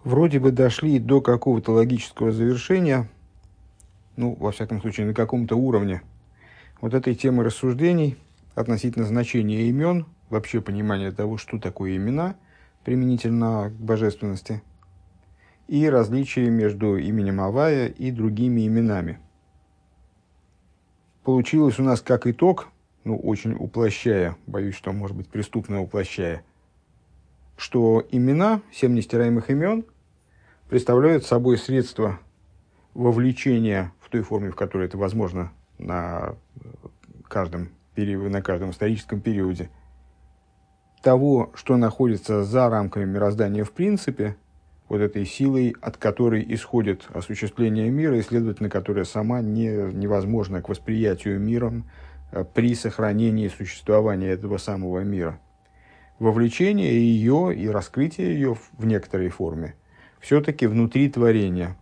Вроде бы дошли до какого-то логического завершения, ну, во всяком случае, на каком-то уровне вот этой темы рассуждений относительно значения имен, вообще понимания того, что такое имена, применительно к божественности, и различия между именем Авая и другими именами. Получилось у нас как итог, ну, очень уплощая, боюсь, что, может быть, преступно уплощая, что имена, 7 нестираемых имен, представляют собой средство вовлечения в той форме, в которой это возможно на каждом историческом периоде, того, что находится за рамками мироздания в принципе, вот этой силой, от которой исходит осуществление мира, и, следовательно, которая сама невозможна к восприятию миром при сохранении существования этого самого мира. Вовлечение ее и раскрытие ее в некоторой форме все-таки внутри творения.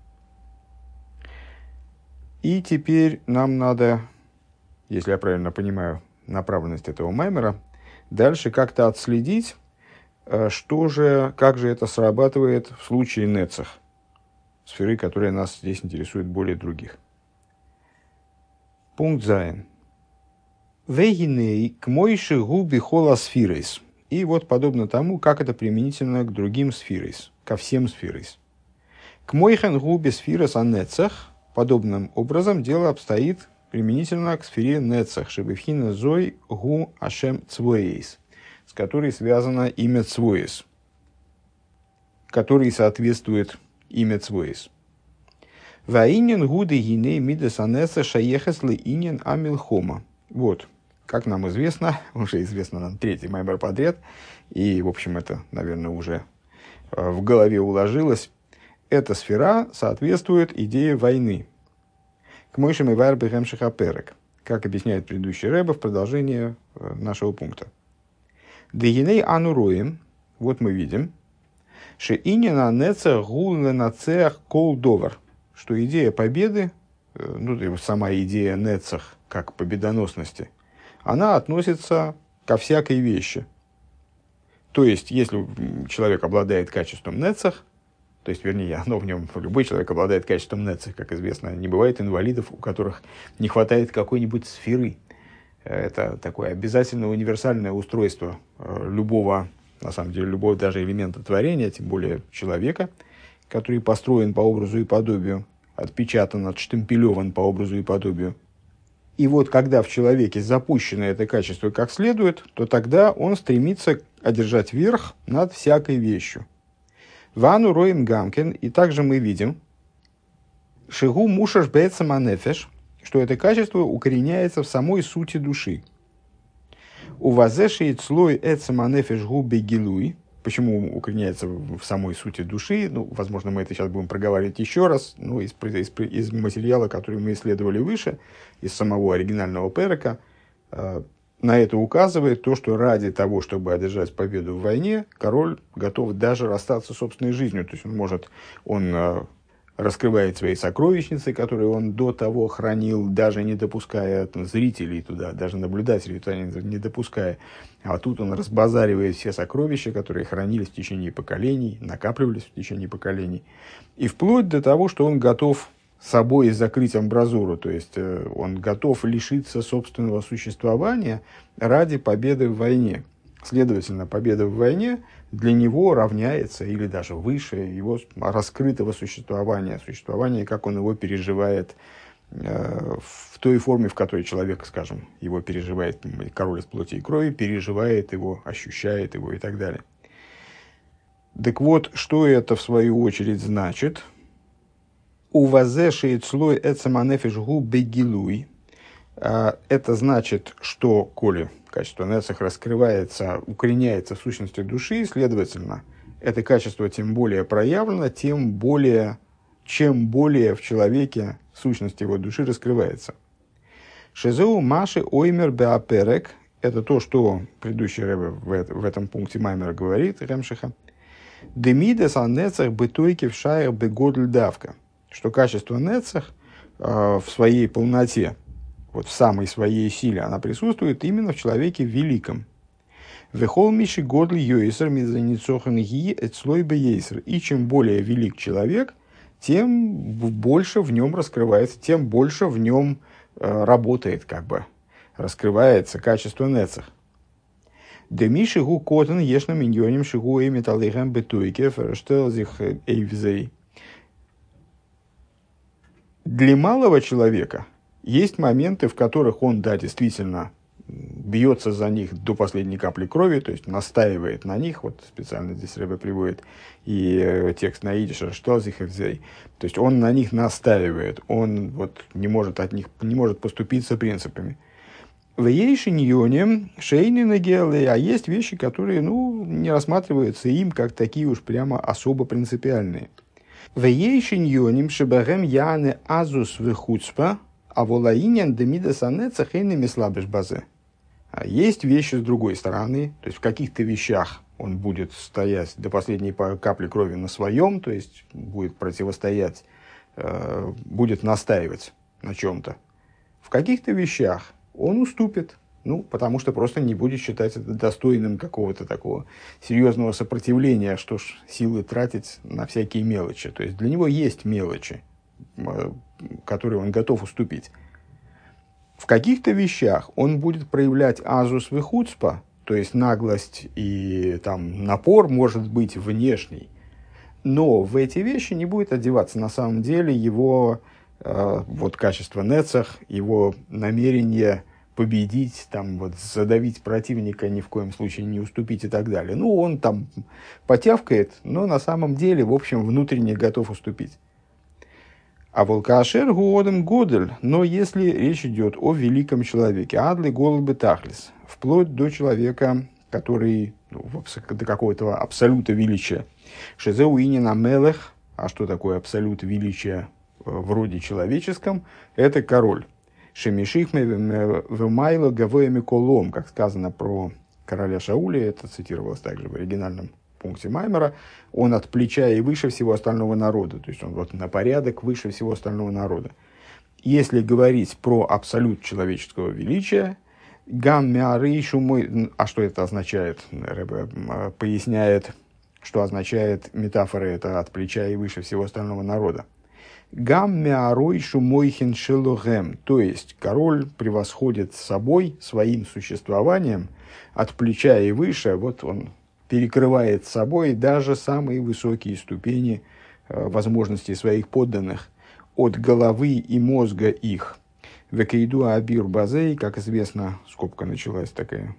И теперь нам надо, если я правильно понимаю направленность этого маймера, дальше как-то отследить, как же это срабатывает в случае нецах, сферы, которая нас здесь интересует более других. Пункт Зайн. Вегиней к мойши губи хола сфирейс. И вот подобно тому, как это применительно к другим сфирейс, ко всем сфирейс. К мойхен губи сфирес а нецах. Подобным образом дело обстоит применительно к сфере нецах, шебефхина зой гу ашем цвоейс, с которой связано имя цвоейс, который соответствует имя цвоейс. Ваинен гуды гиней мидес анеса шаехес ли инен амилхома. Вот, как нам известно, уже известно нам третий маймер подряд, и, в общем, это, наверное, уже в голове уложилось. Эта сфера соответствует идее войны. К мойшим и вайр бехем шахаперек, как объясняет предыдущий рэбе в продолжении нашего пункта. Дегиней ануроем, вот мы видим, ше инина нецех гулна нацех кол довар, что идея победы, ну, сама идея нецех, как победоносности, она относится ко всякой вещи. То есть, если человек обладает качеством нецех, то есть, вернее, оно в нем, любой человек обладает качеством нецех, как известно, не бывает инвалидов, у которых не хватает какой-нибудь сферы. Это такое обязательное универсальное устройство любого, на самом деле, любого даже элемента творения, тем более человека, который построен по образу и подобию, отпечатан, отштемпелеван по образу и подобию. И вот, когда в человеке запущено это качество как следует, то тогда он стремится одержать верх над всякой вещью. Вану роем гамкен, и также мы видим, шигу мушаш бецама нефеш, что это качество укореняется в самой сути души. У вазешиет слой эцама нефеш губе гилуй. Почему укореняется в самой сути души? Ну, возможно, мы это сейчас будем проговаривать еще раз, но из материала, который мы исследовали выше, из самого оригинального перека, на это указывает то, что ради того, чтобы одержать победу в войне, король готов даже расстаться с собственной жизнью. То есть он раскрывает свои сокровищницы, которые он до того хранил, даже не допуская зрителей туда, даже наблюдателей туда не допуская. А тут он разбазаривает все сокровища, которые хранились в течение поколений, накапливались в течение поколений. И вплоть до того, что он готов собой закрыть амбразуру, то есть он готов лишиться собственного существования ради победы в войне. Следовательно, победа в войне для него равняется или даже выше его раскрытого существования, как он его переживает в той форме, в которой человек, скажем, его переживает, король из плоти и крови, переживает его, ощущает его и так далее. Так вот, что это в свою очередь значит? Увазешиет слой эцаманефиш губе гилуй. Это значит, что, коли качество нецех раскрывается, укореняется в сущности души, следовательно, это качество тем более проявлено, чем более в человеке сущность его души раскрывается. Шезеу маши оймер беаперек. Это то, что предыдущий рэбе в этом пункте маймера говорит, Ремшиха. Демидес а нецех бытойки в шаях бегодль давка. Что качество нецех в своей полноте, вот в самой своей силе, она присутствует именно в человеке великом. Вехол миши годли йойсер мизаницохан ги эцлой бейсер. И чем более велик человек, тем больше в нем раскрывается, тем больше в нем работает, как бы, раскрывается качество нецах. Деми шигу котен ешна миньоним шигу и металлихам бетуйке ферштелзих эйвзей. Для малого человека есть моменты, в которых он, да, действительно бьется за них до последней капли крови, то есть настаивает на них, вот специально здесь Ребе приводит и текст на идише, что зихевзей, то есть он на них настаивает, он вот не может от них, не может поступиться принципами. В ейшиньоне шейны нагелы, а есть вещи, которые, ну, не рассматриваются им как такие уж прямо особо принципиальные. В ейшиньоним шебагэм яны азус вехуцпа, а волаинен демидас анецах эйнами слабыш базе. А есть вещи с другой стороны, то есть в каких-то вещах он будет стоять до последней капли крови на своем, то есть будет противостоять, будет настаивать на чем-то. В каких-то вещах он уступит, ну, потому что просто не будет считать это достойным какого-то такого серьезного сопротивления, что ж силы тратить на всякие мелочи. То есть для него есть мелочи, которые он готов уступить. В каких-то вещах он будет проявлять азус вехуцпа, то есть наглость и там, напор может быть внешний, но в эти вещи не будет одеваться на самом деле его вот, качество нецах, его намерение победить, там, вот, задавить противника, ни в коем случае не уступить и так далее. Ну, он там потявкает, но на самом деле, в общем, внутренне готов уступить. А волкашер гуодем годель, но если речь идет о великом человеке, адли голубы тахлис, вплоть до человека, который, ну, до какого-то абсолюта величия. Шезеу инина мелех, а что такое абсолют величия в роде человеческом? Это король. Шемишихме вемайло гавоями колом, как сказано про короля Шауля, это цитировалось также в оригинальном пункте Маймера, он от плеча и выше всего остального народа, то есть он вот на порядок выше всего остального народа. Если говорить про абсолют человеческого величия, а что это означает? Ребе поясняет, что означает метафора это от плеча и выше всего остального народа. То есть король превосходит собой, своим существованием, от плеча и выше, вот он перекрывает собой даже самые высокие ступени возможностей своих подданных, от головы и мозга их. Векейду абир базей, как известно, скобка началась такая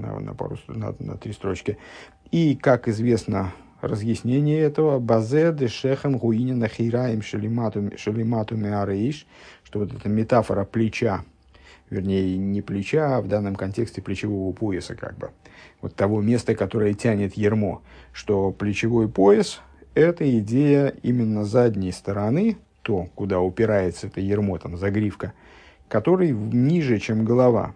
на 3 строчки, и, как известно, разъяснение этого, базе дешехем гуинин нахираем шелимату меарейш, что вот эта метафора плеча, вернее, не плеча, а в данном контексте плечевого пояса, как бы, вот того места, которое тянет ярмо, что плечевой пояс – это идея именно задней стороны, то, куда упирается это ярмо, там, загривка, который ниже, чем голова.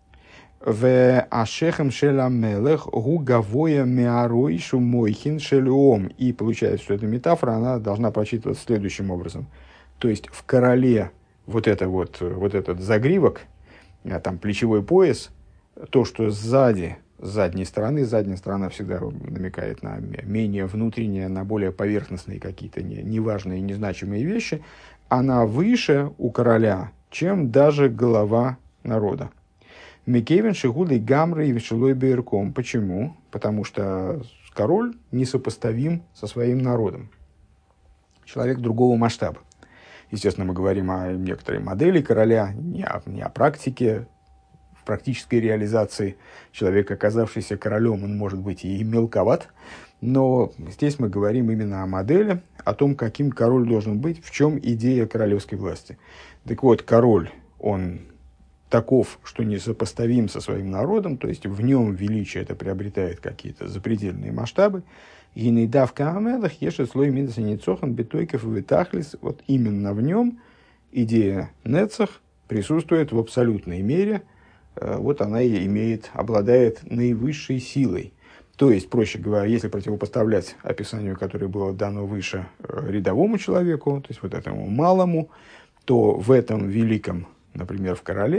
В ашехем шеламелех гугавоя меаройшу мойхин шелеом. И получается, что эта метафора, она должна прочитываться следующим образом. То есть в короле вот этот загривок, там плечевой пояс, то, что сзади, с задней сторона всегда намекает на менее внутреннее, на более поверхностные какие-то неважные, незначимые вещи, она выше у короля, чем даже голова народа. Микевин шигуды гамры и вешелой бейрком. Почему? Потому что король несопоставим со своим народом. Человек другого масштаба. Естественно, мы говорим о некоторой модели короля, не о практике. В практической реализации человек, оказавшийся королем, он может быть и мелковат. Но здесь мы говорим именно о модели, о том, каким король должен быть, в чем идея королевской власти. Так вот, король, он таков, что несопоставим со своим народом, то есть в нем величие это приобретает какие-то запредельные масштабы. И недавка амелах ешет слой мидаса ницохан бетойков и витахлис. Вот именно в нем идея нецах присутствует в абсолютной мере. Вот она и обладает наивысшей силой. То есть, проще говоря, если противопоставлять описанию, которое было дано выше, рядовому человеку, то есть вот этому малому, то в этом великом, например, в короле,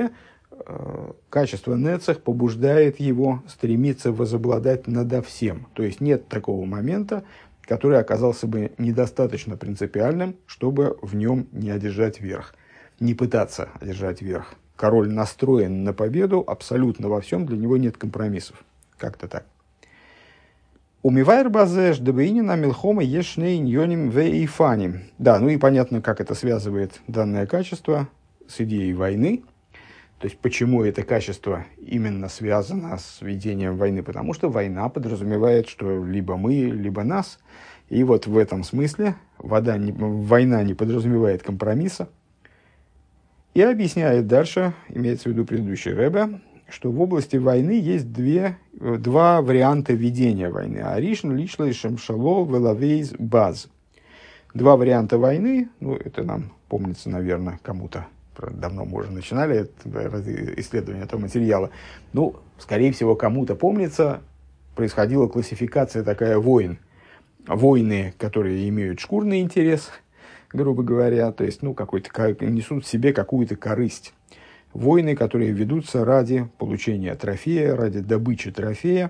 качество нецех побуждает его стремиться возобладать надо всем. То есть нет такого момента, который оказался бы недостаточно принципиальным, чтобы в нем не одержать верх, не пытаться одержать верх. Король настроен на победу абсолютно во всем, для него нет компромиссов. Как-то так. Умивайр базеш дебеинина милхома ешней ньоним вейфаним. Да, ну и понятно, как это связывает данное качество с идеей войны. То есть, почему это качество именно связано с ведением войны? Потому что война подразумевает, что либо мы, либо нас. И вот в этом смысле война не подразумевает компромисса. И объясняет дальше, имеется в виду предыдущий Ребе, что в области войны есть два варианта ведения войны. Аришн, Лишлей, Шамшало, Велавейз, Баз. Два варианта войны, ну, это нам помнится, наверное, кому-то. Давно мы уже начинали исследование этого материала. Ну, скорее всего, кому-то помнится, происходила классификация такая войн. Войны, которые имеют шкурный интерес, грубо говоря, то есть, ну, несут в себе какую-то корысть. Войны, которые ведутся ради получения трофея, ради добычи трофея.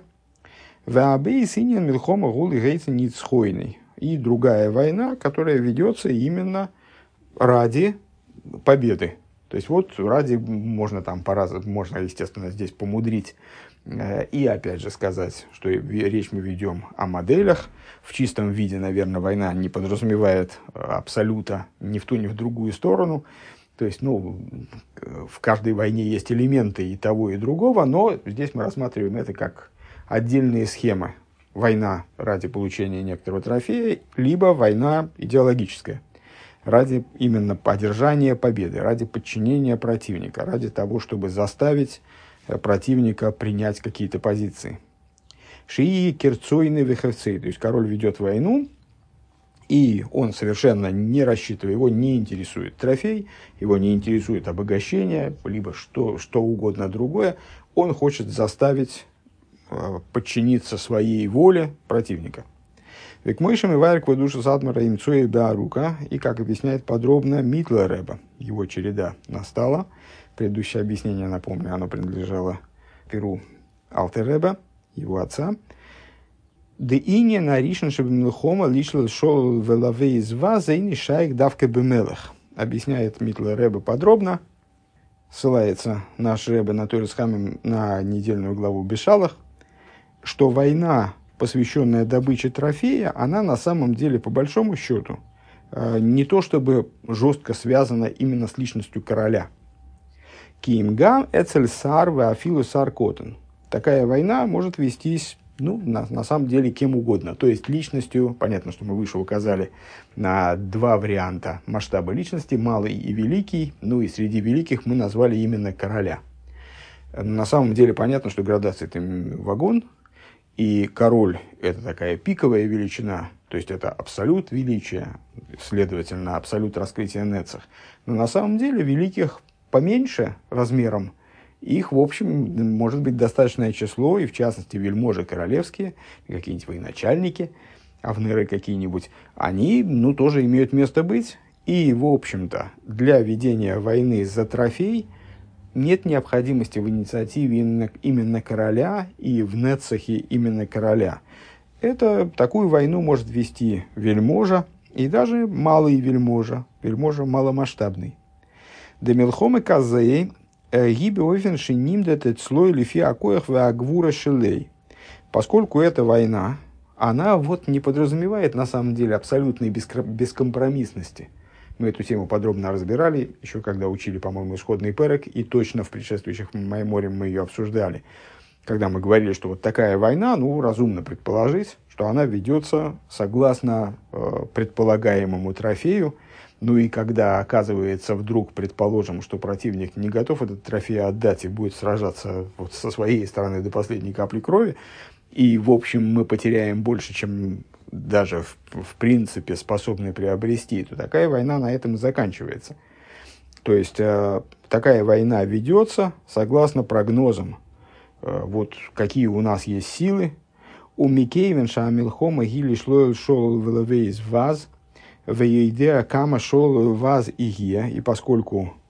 И другая война, которая ведется именно ради победы. То есть, вот ради, можно, естественно, здесь помудрить и, опять же, сказать, что речь мы ведем о моделях. В чистом виде, наверное, война не подразумевает абсолюта ни в ту, ни в другую сторону. То есть, ну, в каждой войне есть элементы и того, и другого, но здесь мы рассматриваем это как отдельные схемы. Война ради получения некоторого трофея, либо война идеологическая, ради именно одержания победы, ради подчинения противника, ради того, чтобы заставить противника принять какие-то позиции. Шии керцойны вехевцей, то есть король ведет войну, и он совершенно не рассчитывает, его не интересует трофей, его не интересует обогащение, либо что угодно другое. Он хочет заставить подчиниться своей воле противника. Век мойшем и вайрк душа садмара имцуя беарука, и, как объясняет подробно Митла Ребе, его череда настала. Предыдущее объяснение, напомню, оно принадлежало перу Алтер Ребе, его отца. Деине наришен шебемилхома лишл шол велавей из ваза и нишайк давка бемелах. Объясняет Митла Ребе подробно. Ссылается наш Ребе на Торис Хамим на недельную главу Бешалах, что война, посвященная добыче трофея, она на самом деле, по большому счету, не то чтобы жестко связана именно с личностью короля. Кимгам эцель сар веафилу сар котен. Такая война может вестись, ну, на самом деле, кем угодно. То есть личностью, понятно, что мы выше указали на два варианта масштаба личности, малый и великий. Ну и среди великих мы назвали именно короля. На самом деле понятно, что градация – это вагон, и король – это такая пиковая величина, то есть это абсолют величия, следовательно, абсолют раскрытия нецех. Но на самом деле великих поменьше размером, их, в общем, может быть достаточное число, и в частности вельможи королевские, какие-нибудь военачальники, авнеры какие-нибудь, они, ну, тоже имеют место быть. И, в общем-то, для ведения войны за трофей нет необходимости в инициативе именно короля и в нецехе именно короля. Такую войну может вести вельможа и даже малый вельможа маломасштабный. Демилхомы казей поскольку эта война, она вот не подразумевает на самом деле абсолютной бескомпромиссности. Мы эту тему подробно разбирали, еще когда учили, по-моему, исходный перек, и точно в предшествующих Майморе мы ее обсуждали. Когда мы говорили, что вот такая война, ну, разумно предположить, что она ведется согласно предполагаемому трофею. Ну и когда оказывается вдруг, предположим, что противник не готов этот трофей отдать и будет сражаться вот со своей стороны до последней капли крови, и, в общем, мы потеряем больше, чем даже в принципе способны приобрести, то такая война на этом и заканчивается. То есть, такая война ведется согласно прогнозам, вот какие у нас есть силы. У Микейвен Шамилхома Гили Шлоэл Шол Велавейс Ваз, Вейдеа Кама Шол Ваз Игия, и поскольку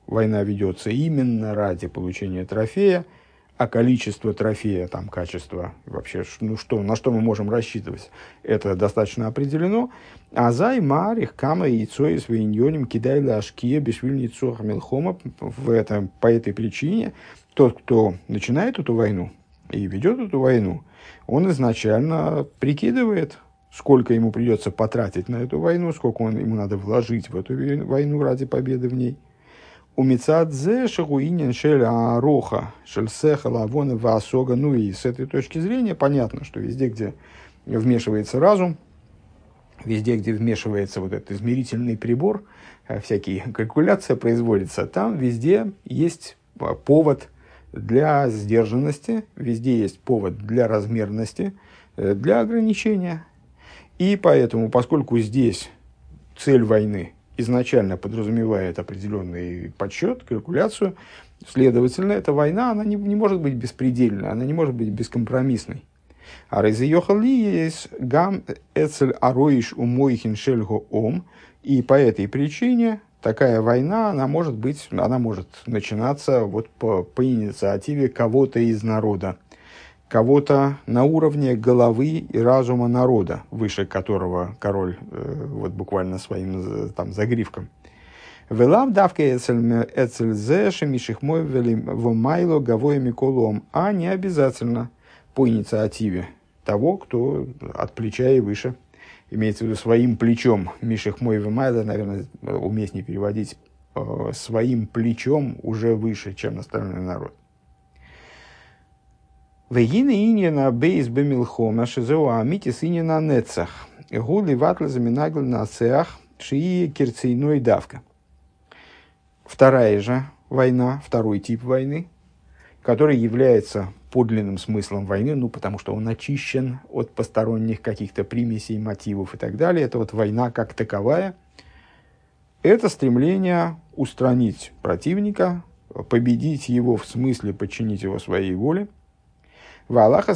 война ведется именно ради получения трофея, а количество трофея, там, качество, вообще, на что мы можем рассчитывать, это достаточно определено. А зай марих кама яйцо и свиньоним кидайла ашкия бешвильницу хамилхома. По этой причине тот, кто начинает эту войну и ведет эту войну, он изначально прикидывает, сколько ему придется потратить на эту войну, сколько ему надо вложить в эту войну ради победы в ней. У Мицадзе шагуинен шель ароха шель сеха лавона ваасога. Ну и с этой точки зрения понятно, что везде, где вмешивается разум, везде, где вмешивается вот этот измерительный прибор, всякие калькуляция производится, там везде есть повод для сдержанности, везде есть повод для размерности, для ограничения. И поэтому, поскольку здесь цель войны изначально подразумевает определенный подсчет, калькуляцию, следовательно, эта война она не может быть беспредельной, она не может быть бескомпромиссной. А резайохали есть гам эцель ароиш умойхин шельго ом, и по этой причине такая война, она может начинаться вот по инициативе кого-то из народа, кого-то на уровне головы и разума народа, выше которого король вот буквально своим там загривком. Велав давка эцельзе шемишихмой вмайло гавоя миколом, а не обязательно по инициативе того, кто от плеча и выше. Имеется в виду своим плечом. Мишихмой вмайло, наверное, уместнее переводить своим плечом уже выше, чем остальной народ. Вегины иньяна бейс бемилхома шизеу амитис иньяна нецах. Гули ватла заминагл на цеах шии кирцейной давка. Вторая же война, второй тип войны, который является подлинным смыслом войны, ну, потому что он очищен от посторонних каких-то примесей, мотивов и так далее. Это вот война как таковая. Это стремление устранить противника, победить его в смысле подчинить его своей воле. А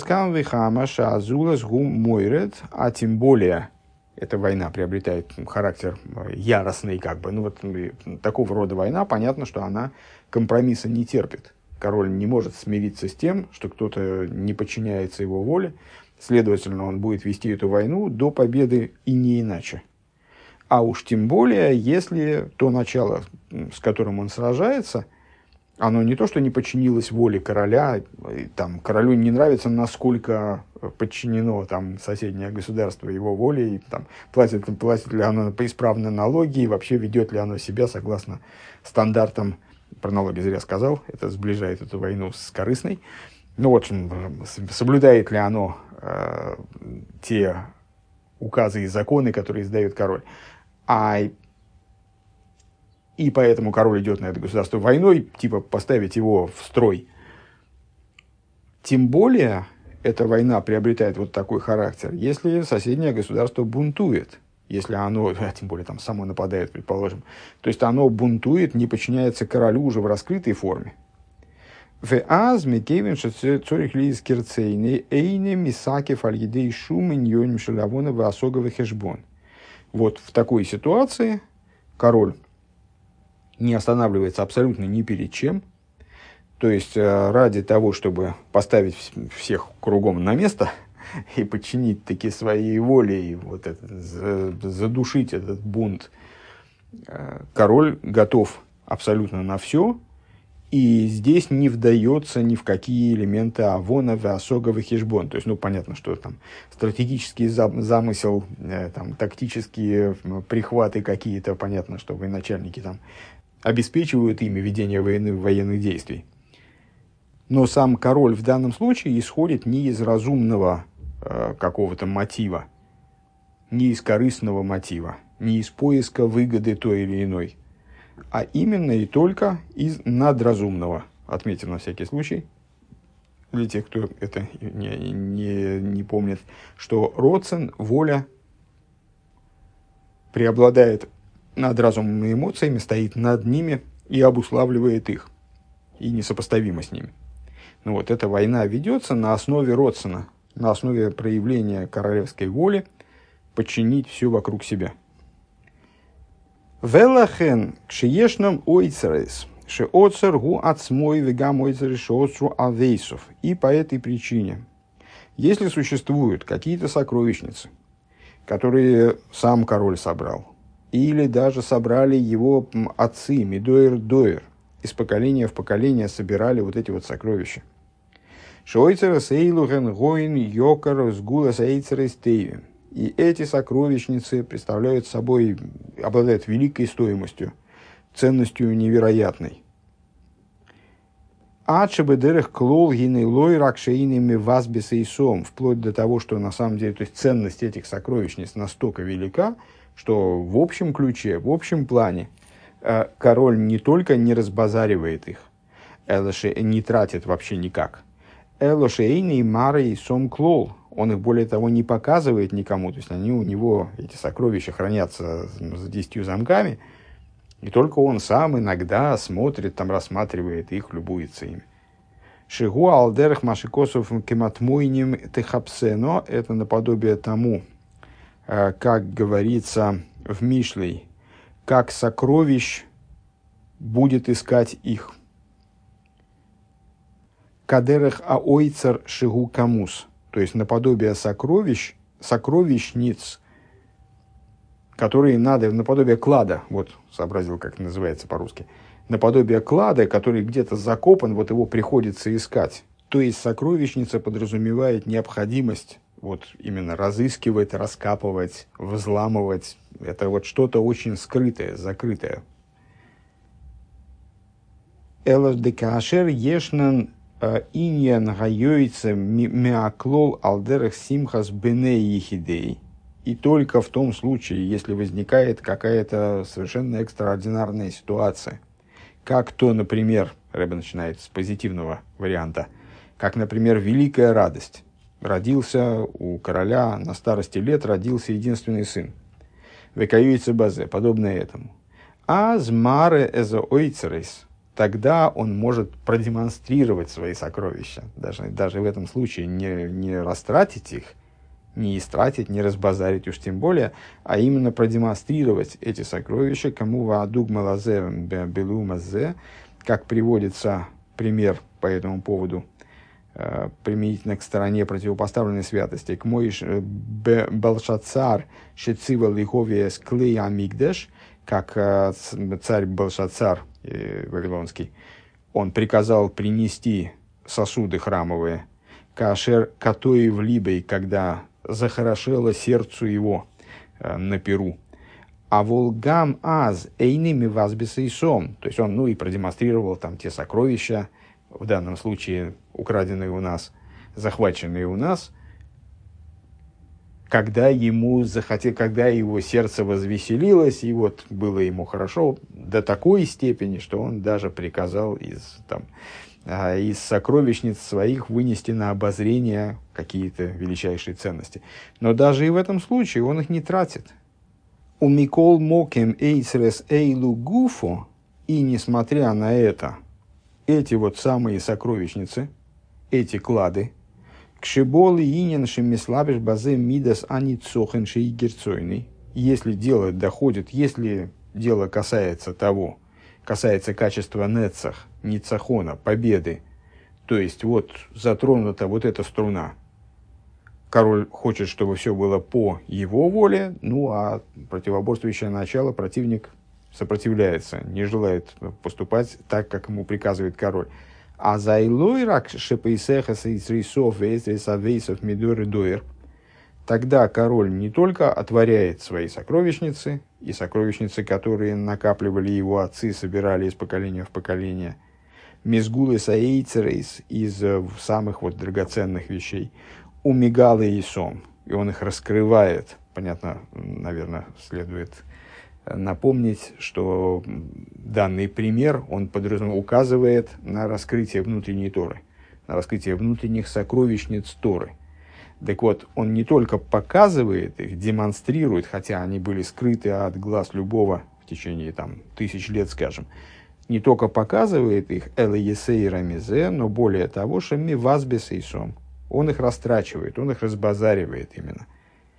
тем более эта война приобретает характер яростный, как бы. Ну, вот такого рода война, понятно, что она компромисса не терпит. Король не может смириться с тем, что кто-то не подчиняется его воле. Следовательно, он будет вести эту войну до победы и не иначе. А уж тем более, если то начало, с которым он сражается, оно не то, что не подчинилось воле короля, там, королю не нравится, насколько подчинено там, соседнее государство его воле, и, там, платит ли оно исправно налоги, и вообще ведет ли оно себя согласно стандартам, про налоги зря сказал, это сближает эту войну с корыстной, ну вот, соблюдает ли оно те указы и законы, которые издает король, и поэтому король идет на это государство войной, типа поставить его в строй. Тем более, эта война приобретает вот такой характер, если соседнее государство бунтует, если оно, тем более там само нападает, предположим, то есть оно бунтует, не подчиняется королю уже в раскрытой форме. Вот в такой ситуации король не останавливается абсолютно ни перед чем. То есть, ради того, чтобы поставить всех кругом на место и подчинить таки своей воле, и вот задушить этот бунт, король готов абсолютно на все, и здесь не вдается ни в какие элементы авона, веосога, вехешбон. То есть, ну, понятно, что там стратегический замысел, там, тактические прихваты какие-то, понятно, что военачальники там обеспечивают ими ведение военных действий. Но сам король в данном случае исходит не из разумного какого-то мотива, не из корыстного мотива, не из поиска выгоды той или иной, а именно и только из надразумного. Отметим на всякий случай, для тех, кто это не помнит, что роцен, воля, преобладает над разумными эмоциями, стоит над ними и обуславливает их, и несопоставимо с ними. Ну вот, эта война ведется на основе роцена, на основе проявления королевской воли подчинить все вокруг себя. Велахен кшиешном ойцерес Шеоцер гу ацмой вегамойцер шеоцру авейсов. И по этой причине, если существуют какие-то сокровищницы, которые сам король собрал, или даже собрали его отцы, Мидоэр-Доэр, из поколения в поколение собирали вот эти вот сокровища. Шойцера сейлуген гоин йокар сгула сейцера стейвим. И эти сокровищницы представляют собой, обладают великой стоимостью, ценностью невероятной. Ачебедерых клол гины лой ракшейными вазбиса и сом, вплоть до того, что на самом деле, то есть ценность этих сокровищниц настолько велика, что в общем ключе, в общем плане король не только не разбазаривает их, не тратит вообще никак. Элошейный мары и сом клол, он их более того не показывает никому, то есть они у него, эти сокровища, хранятся за 10 замками, и только он сам иногда смотрит, там рассматривает их, любуется ими. Шигу алдерах машикосов кематмойним техапсено, это наподобие тому, как говорится в Мишлей, как сокровищ будет искать их. Кадерах аойцер шигу камус, то есть наподобие сокровищ, сокровищниц, которые надо, наподобие клада, вот сообразил, как это называется по-русски, наподобие клада, который где-то закопан, вот его приходится искать. То есть сокровищница подразумевает необходимость вот именно разыскивать, раскапывать, взламывать. Это вот что-то очень скрытое, закрытое. Элаш декашер ешнан иньян гайойца миаклол алдерах симхас бене ехидей. И только в том случае, если возникает какая-то совершенно экстраординарная ситуация, как то, например, Ребе начинает с позитивного варианта, как, например, великая радость. Родился у короля, на старости лет родился единственный сын. Векаюйца базе, подобное этому. Азмаре эзо ойцерейс. Тогда он может продемонстрировать свои сокровища. Даже в этом случае не растратить их, не истратить, не разбазарить уж тем более, а именно продемонстрировать эти сокровища, кому ваадуг малазе белу мазе, как приводится пример по этому поводу, применительно к стороне противопоставленной святости, к Моиш Белшацар Шецива Лиховия Склей Амигдеш, как царь Белшацар вавилонский, он приказал принести сосуды храмовые, кашер катоев либой, когда захорошело сердцу его на перу. А волгам аз эйными вазбиса и сом, то есть он, и продемонстрировал там те сокровища, в данном случае украденные у нас, захваченные у нас, когда ему когда его сердце возвеселилось, и вот было ему хорошо до такой степени, что он даже приказал из сокровищниц своих вынести на обозрение какие-то величайшие ценности. Но даже и в этом случае он их не тратит. У Микол Мокем Эйсрес Эйлу Гуфо, и несмотря на это, эти вот самые сокровищницы, эти клады, кшиболы иненши мислабиш базе мидас ани цохенши и герцойный, если дело доходит, если дело касается качества нецах, ницахона, победы, то есть вот затронута вот эта струна. Король хочет, чтобы все было по его воле, а противоборствующее начало, противник сопротивляется, не желает поступать так, как ему приказывает король. А зайлой рак шепейсехас из рисов вейсов мидор и доер. Тогда король не только отворяет свои сокровищницы, и сокровищницы, которые накапливали его отцы, собирали из поколения в поколение, мизгулы саэйцерейс из самых вот драгоценных вещей, умигалы и сом, и он их раскрывает. Понятно, наверное, следует напомнить, что данный пример, он указывает на раскрытие внутренней Торы, на раскрытие внутренних сокровищниц Торы. Так вот, он не только показывает их, демонстрирует, хотя они были скрыты от глаз любого в течение тысяч лет, скажем, не только показывает их элэесэй рамизе, но более того, шами вазбесейсом. Он их растрачивает, он их разбазаривает именно.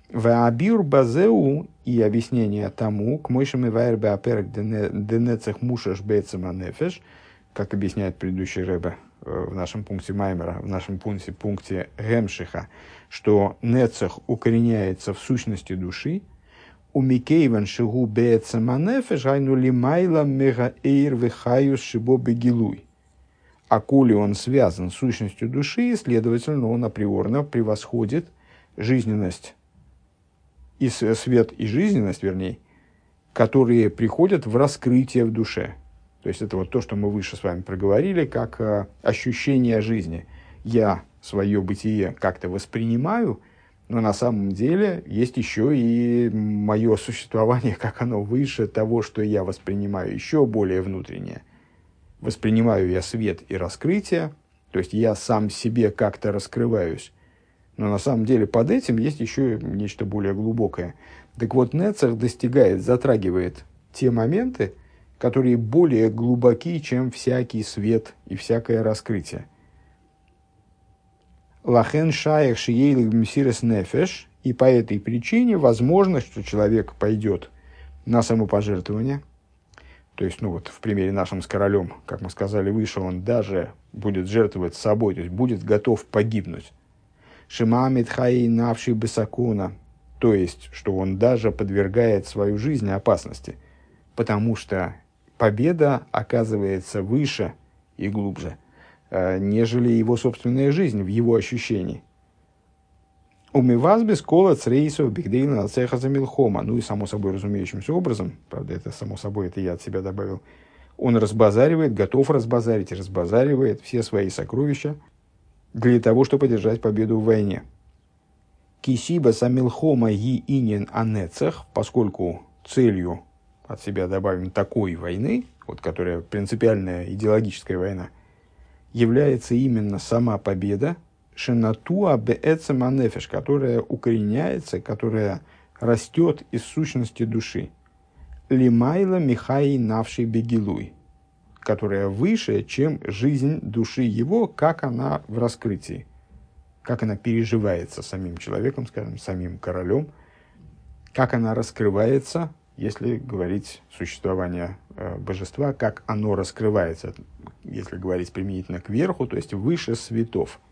Ваабир базеу и объяснение тому, к мойшем и вайрбе аперек денецех мушаш бейцема нефеш, как объясняет предыдущий рэбе в нашем пункте Маймера, в нашем пункте Гемшиха, что нецех укореняется в сущности души, у микейван шигу бейцема нефеш, гайну лимайла мегаэйр вихаюс шибо бегилуй. А коли он связан с сущностью души, следовательно, он априорно превосходит жизненность, и свет и жизненность, вернее, которые приходят в раскрытие в душе. То есть это вот то, что мы выше с вами проговорили, как ощущение жизни. Я свое бытие как-то воспринимаю, но на самом деле есть еще и мое существование, как оно выше того, что я воспринимаю, еще более внутреннее. Воспринимаю я свет и раскрытие, то есть я сам себе как-то раскрываюсь. Но на самом деле под этим есть еще нечто более глубокое. Так вот, Нецех достигает, затрагивает те моменты, которые более глубоки, чем всякий свет и всякое раскрытие. Лахен шаях шиейлик мсирес нефеш, и по этой причине возможно, что человек пойдет на самопожертвование. То есть, ну вот в примере нашем с королем, как мы сказали выше, он даже будет жертвовать собой, то есть будет готов погибнуть. Шимамит хаи навший бесакуна, то есть, что он даже подвергает свою жизнь опасности, потому что победа оказывается выше и глубже, нежели его собственная жизнь в его ощущении. Умиваз без кола црейсов бигдейна цеха замилхома. Ну и само собой разумеющимся образом, правда, это само собой, это я от себя добавил, он разбазаривает, готов разбазарить и разбазаривает все свои сокровища для того, чтобы одержать победу в войне. Кисиба самилхома и инин анецех, поскольку целью, от себя добавим, такой войны, вот которая принципиальная идеологическая война, является именно сама победа, шенатуа беэцема нефеш, которая укореняется, которая растет из сущности души. Лимайла михаи навший бегилуй, которая выше, чем жизнь души его, как она в раскрытии, как она переживается самим человеком, скажем, самим королем, как она раскрывается, если говорить существование божества, как оно раскрывается, если говорить применительно к верху, то есть выше светов.